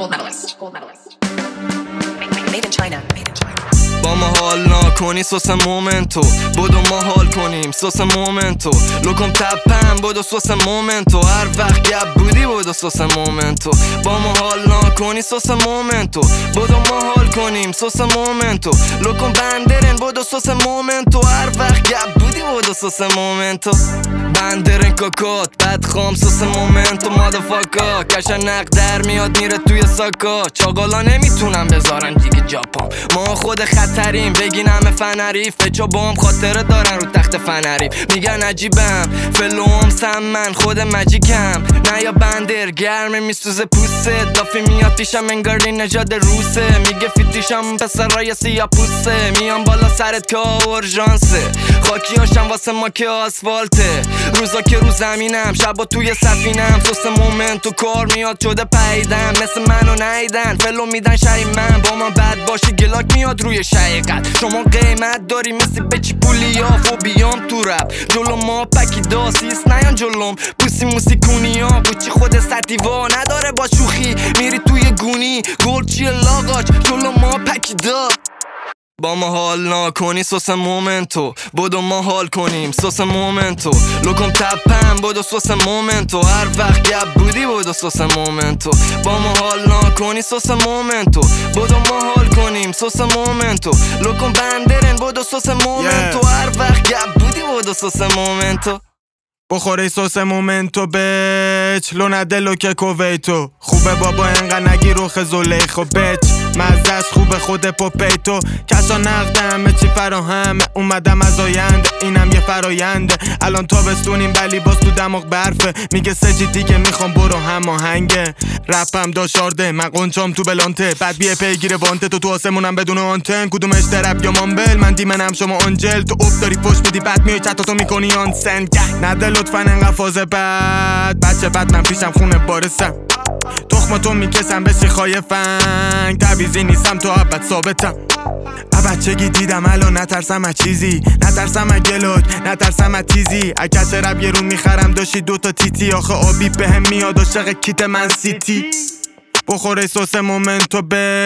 Made in China. با ما حال نکنی سوس مومنتو بدو ما حال کنیم سوس مومنتو لکم تپم بدو سوس مومنتو هر وقت گپ بودی بدو سوس مومنتو با ما حال نکنی سوس مومنتو بدو ما حال کنیم سوس مومنتو لکم بندرن بدو سوس مومنتو هر وقت گپ بودی بدو سوس مومنتو بندرن کاکات بد خام سوس مومنتو مادافاکا کشن نق در میاد میره توی ساکا چاقالا نمیتونم بذارن دیگه جاپام ما خود خطریم بگین همه فنریف بچا بام خاطره دارن رو تخت فنریف میگن عجیبم فلوم سمن خود مجیکم نه یا بندر گرمه میسوزه پوسته دافی میاد پیشم انگاری نژاد روسه میگه فیتیشم پسرای سیاه پوسته میام بالا سرت که اورژانسه خاکی هاشم واسه ما که آسفالته روزا که رو زمینم شبا توی سفینم سوس مومنتو کار میاد شده پیدم مثل منو نیدن فلو میدن شری من با من بد باشی گلاک میاد روی شیقت شما قیمت داری مثل بچی پولی ها فوبیام تو رب جلو ما پکی داسیست نیان جلوم پوسی موسی کونی ها بوچی خود ستیوا نداره با شوخی میری توی گونی گل چیه لاغاچ جلو ما پکی دا با ما حال نکنی سوس مومنتو بدو ما حال کنیم سوس مومنتو لکم تپم بدو سوس مومنتو هر وقت گپ بودی بدو سوس مومنتو با ما حال نکنی سوس مومنتو بدو ما حال کنیم سوس مومنتو لکم بندرن بدو سوس مومنتو هر وقت گپ بودی بدو سوس مومنتو بخوری سوس مومنتو بچ لونه دلو که کویتو خوبه بابا انقدر نگی رو خزولیخو بچ مزدش خوبه خود پوپیتو کسا نقده همه چی فراهمه اومدم از آینده اینم یه فراینده الان تابستونیم ولی باز تو دماغ برفه میگه سجی دیگه میخوام برو هماهنگه رپم داشارده من قنچام تو بلانته بعد بیه پیگیر وانته تو آسمونم بدون آنتن کدومش درب یا مامبل من دیمنم شما آنجل تو اوب داری پشت میدی بعد میای چطا میکنی آن سن نده لطفا انقدر فاز بد بچه بد من پیشم خونه بارسم تخم تو میکسم بسی خواهی فنگ تعویزی نیستم تو ابد ثابتم بچگی دیدم الان نترسم از چیزی نترسم از گلوک نترسم از تیزی اکس رب یه رو میخرم داشتی دوتا تیتی آخه آبی بهم میاد عاشق کیت من سیتی بخوره سوس مومنتو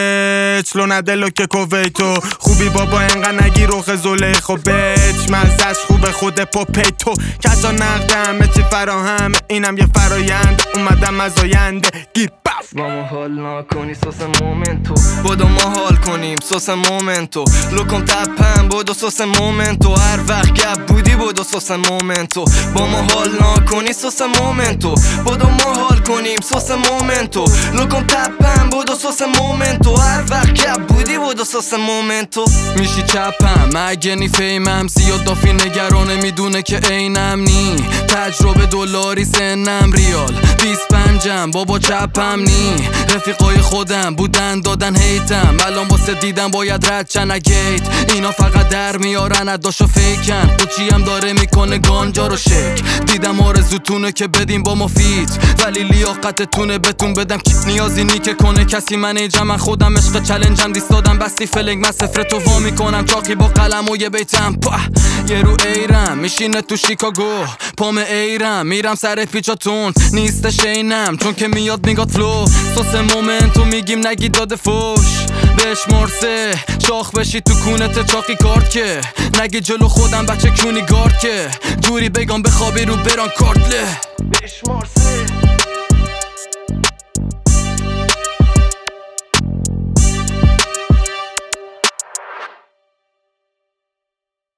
بچ لونه دلو که کویتو خوبی بابا انقدر نگی رو خزولیخو بچ مزدش خوبه خود پوپیتو کسا نقده همه چی فراهمه اینم یه فرایند اومدم از آینده گیر بف با ما حال نکنی سوس مومنتو بدو ما حال کنیم سوس مومنتو لکم تپم بدو سوس مومنتو هر وقت گپ بودی بدو سوس مومنتو با ما حال نکنی سوس مومنتو بدو ما حال کنیم سوس مومنتو لکم تپم بدو سوس مومنتو هر وقت گپ بودی بدو سوس مومنتو میشی چپم اگه نی فیمم زیاد دافی نگرانه میدونه که اینم نی تجربه دلاری سنم ریال 25م بابا چپم نی رفیقای خودم بودن دادن هیتم الان واسه دیدم باید رد چن گیت اینا فقط در میارن اداشو فیکن قوچی هم داره میکنه گانجا رو شک دیدم آرزوتونه که بدیم با ما فیت ولی لیاقتتونه بهتون بدم کیت نیازی نی که کنه کسی منیجم من خودم عشق چلنجم دیست دادم بستی فلنگ من صفر تو وا میکنم چاقی با قلم و یه بیتم یه رو ایرم میشینه تو شیکاگو پام ایرم میرم سر پیچاتون نیستش اینم چون که میاد میگاد فلو سوس مومنتو میگیم نگی داده فوش بهش مرسه شاخ بشی تو کونت چاقی کارت که نگی جلو خودم بچه کونی گارد که جوری بگم بخوابی رو بران کارتله بهش مرسه